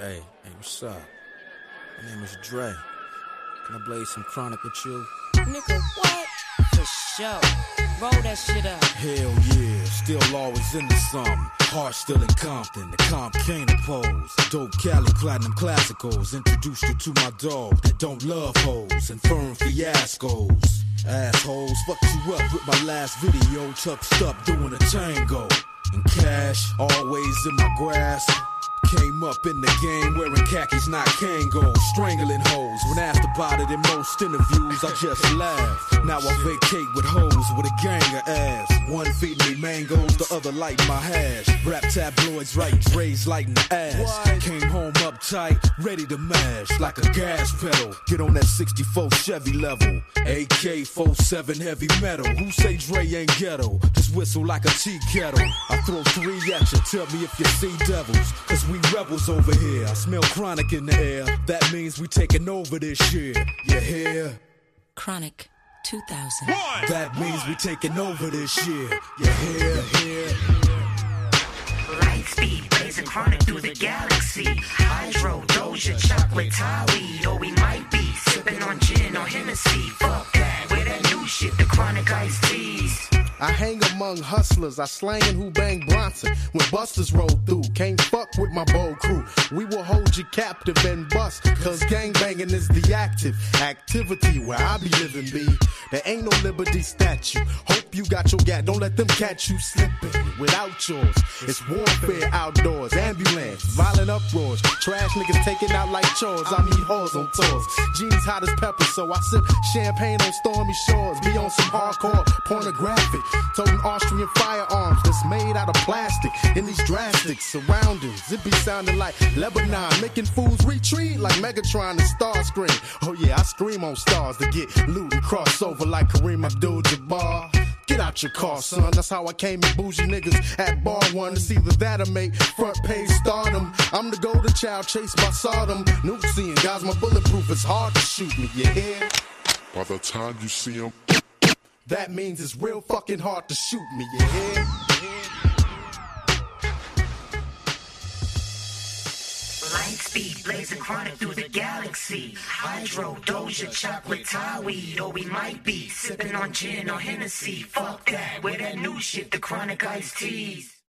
Hey, what's up? My name is Dre. Can I blaze some chronic with you? Nigga, what? For sure. Roll that shit up. Hell yeah, still always into something. Heart still in Compton, the comp can't oppose. Dope Cali platinum classicals. Introduced you to my dog that don't love hoes and firm fiascos. Assholes, fucked you up with my last video. Touched up doing a tango. And cash, always in my grasp. Came up in the game wearing khakis, not Kangol. Strangling hoes. When asked about it in most interviews, I just laugh. Now I vacate with hoes with a gang of ass. One feeding me mangoes, the other light my hash. Rap tabloids write Dre's lighting the ass. What? Came home uptight, ready to mash like a gas pedal. Get on that 64 Chevy level. AK-47 heavy metal. Who say Dre ain't ghetto? Just whistle like a tea kettle. I throw 3 at you, tell me if you see devils. Cause we rebels over here. I smell chronic in the air. That means we taking over this year. You hear? Chronic 2000. That means we taking over this year. You hear? Light speed, blazing chronic through the galaxy. Hydro, Doja, chocolate, Thai weed. Or we might be sipping on gin or Hennessy. Fuck that, with that new shit, the chronic iced teas. I hang among hustlers, I slangin' who bang Bronson. When busters roll through, can't fuck with my bold crew. We will hold you captive and bust, cause gangbanging is the active activity where I be living, B. There ain't no liberty statue. Hope you got your gat, don't let them catch you slipping without yours. It's warfare outdoors, ambulance, violent uproars. Trash niggas taking out like chores, I meet whores on tours. Jeans hot as pepper, so I sip champagne on stormy shores. Be on some hardcore pornographic. Toting Austrian firearms that's made out of plastic. In these drastic surroundings, it be sounding like Lebanon, making fools retreat like Megatron and Starscream. Oh yeah, I scream on stars to get loot and cross over like Kareem Abdul-Jabbar. Get out your car, son. That's how I came in bougie niggas at bar one. It's either that or make front page stardom. I'm the golden child chased by Sodom. Nuke seeing guys, my bulletproof is hard to shoot me. You hear? By the time you see him, that means it's real fucking hard to shoot me, you hear? Light speed, blazing chronic through the galaxy. Hydro, Doja, chocolate, Thai weed. Or we might be sipping on gin or Hennessy. Fuck that, with that new shit, the chronic iced teas.